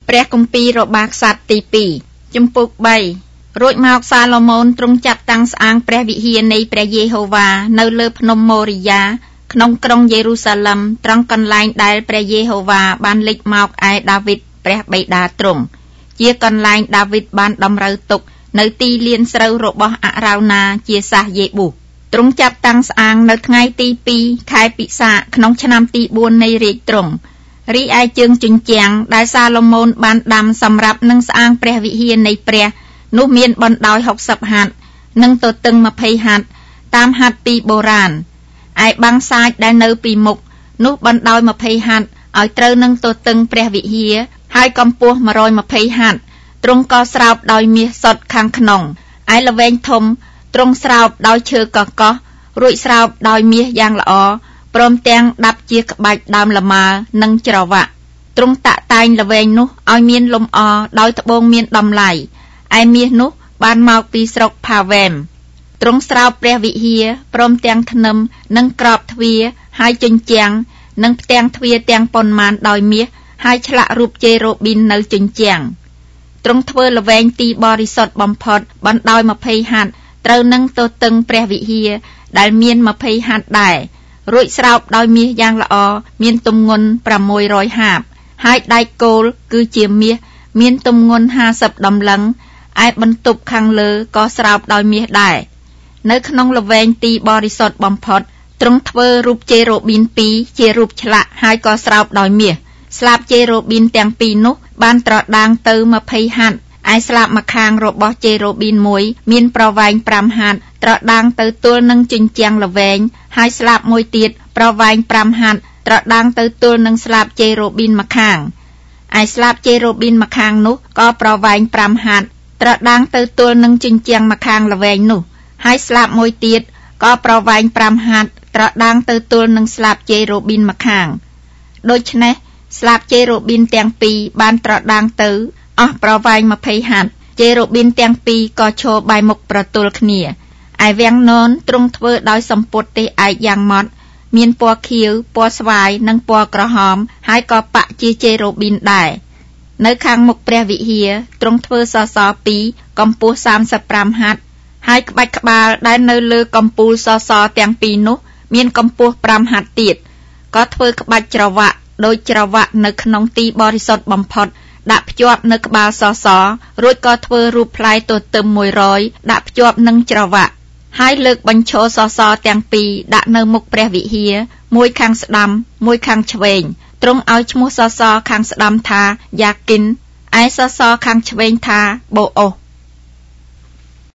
ព្រះគម្ពីររបស់ក្សត្រទី2ជំពូក3រួចមកសាឡូមោនទ្រង់ចាត់តាំងស្អាងព្រះវិហារនៃព្រះយេហូវ៉ានៅលើភ្នំម៉ូរីយ៉ាក្នុងក្រុងយេរូសាឡឹមត្រង់កន្លែងដែលព្រះយេហូវ៉ាបានលេចមកឯដាវីតព្រះបិតាទ្រង់ជាកន្លែងដាវីតបានតម្រូវទុកនៅទីលានស្រូវរបស់អរ៉ៅណាជាសាសយេប៊ូទ្រង់ចាត់តាំងស្អាងនៅថ្ងៃទី2ខែពិសាខក្នុងឆ្នាំទី4នៃរាជទ្រង់រីឯជើងជញ្ជាំងដែលសាឡូមោនបានដាំសម្រាប់នឹងស្អាងព្រះវិហារនៃព្រះនោះមានបណ្ដោយ60ហត្ថនិងទទឹង20ហត្ថតាមហត្ថពីបុរាណឯបាំងសាចដែលនៅពីមុខនោះបណ្ដោយ20ហត្ថឲ្យត្រូវនឹងទទឹងព្រះវិហារហើយកម្ពស់120ហត្ថទ្រង់ក៏ស្រោបដោយមាសសុទ្ធខាងក្នុងឯល្វែងធំទ្រង់ស្រោបដោយឈើកកោះរួចស្រោបដោយមាសយ៉ាងល្អព្រមទាំងដាប់ជាក្បាច់ដើមលម៉ើនិងច្រវាក់ទ្រង់តាក់តែងល្វែងនោះឲ្យមានលម្អដោយត្បូងមានតម្លៃឯមាសនោះបានមកពីស្រុកផាវែមទ្រង់ស្រោបព្រះវិហារព្រមទាំងធ្នឹមនិងក្របទ្វារហើយជញ្ជាំងនិងផ្ទាំងទ្វារទាំងប៉ុន្មានដោយមាសហើយឆ្លាក់រូបជេរ៉ូប៊ីននៅជញ្ជាំងទ្រង់ធ្វើល្វែងទីបរិសុទ្ធបំផុតបណ្ដោយ20ហត្ថត្រូវនឹងទទឹងព្រះវិហារដែលមាន20ហត្ថដែររួចស្រោបដោយមាសយ៉ាងល្អមានទម្ងន់600ហាបហើយដែកគោលគឺជាមាសមានទម្ងន់50តម្លឹងឯបន្ទប់ខាងលើក៏ស្រោបដោយមាសដែរនៅក្នុងល្វែងទីបរិសុទ្ធបំផុតទ្រង់ធ្វើរូបជេរ៉ូប៊ីន2ជារូបឆ្លាក់ហើយក៏ស្រោបដោយមាសស្លាបជេរ៉ូប៊ីនទាំងពីរនោះបានត្រដាងទៅ20ហត្ថឯស្លាបម្ខាងរបស់ជេរ៉ូប៊ីនមួយមានប្រវែង5ហត្ថត្រដាងទៅទល់នឹងជញ្ជាំងល្វែងហើយស្លាបមួយទៀតប្រវែង5ហត្ថត្រដាងទៅទល់នឹងស្លាបជេរ៉ូប៊ីនម្ខាងឯស្លាបជេរ៉ូប៊ីនម្ខាងនោះក៏ប្រវែង5ហត្ថត្រដាងទៅទល់នឹងជញ្ជាំងម្ខាងល្វែងនោះហើយស្លាបមួយទៀតក៏ប្រវែង5ហត្ថត្រដាងទៅទល់នឹងស្លាបជេរ៉ូប៊ីនម្ខាងដូច្នេះស្លាបជេរ៉ូប៊ីនទាំងពីរបានត្រដាងទៅអស់ប្រវែង20ហត្ថជេរ៉ូប៊ីនទាំងពីរក៏ឈរបែរមុខប្រទល់គ្នាឯវាំងននទ្រង់ធ្វើដោយសម្ពុតទេសឯកយ៉ាងម៉ត់មានពណ៌ខៀវពណ៌ស្វាយនិងពណ៌ក្រហមហើយក៏ប៉ាក់ជាជេរ៉ូប៊ីនដែរនៅខាងមុខព្រះវិហារទ្រង់ធ្វើសសរ2កម្ពស់35ហត្ថហើយក្បាច់ក្បាលដែលនៅលើកំពូលសសរទាំងពីរនោះមានកម្ពស់5ហត្ថទៀតក៏ធ្វើក្បាច់ច្រវាក់ដោយច្រវាក់នៅក្នុងទីបរិសុទ្ធបំផុតដាក់ភ្ជាប់នៅក្បាលសសររួចក៏ធ្វើរូបផ្លែទទឹម100ដាក់ភ្ជាប់នឹងច្រវាក់ហើយលើកបញ្ឈរសសរទាំងពីរដាក់នៅមុខព្រះវិហារមួយខាងស្ដាំមួយខាងឆ្វេងទ្រង់ឲ្យឈ្មោះសសរខាងស្ដាំថាយ៉ាគិនឯសសរខាងឆ្វេងថាបូអូស